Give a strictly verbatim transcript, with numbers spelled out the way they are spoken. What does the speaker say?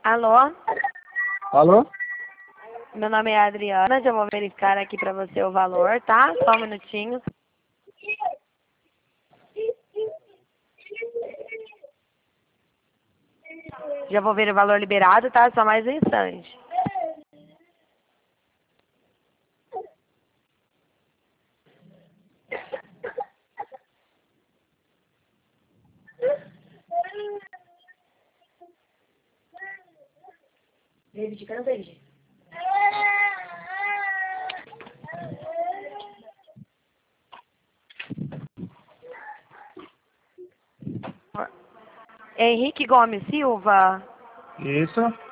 Alô? Alô? Meu nome é Adriana, já vou verificar aqui pra você o valor, tá? Só um minutinho. Já vou ver o valor liberado, tá? Só mais um instante. David, cadê o David? Henrique Gomes Silva. Isso.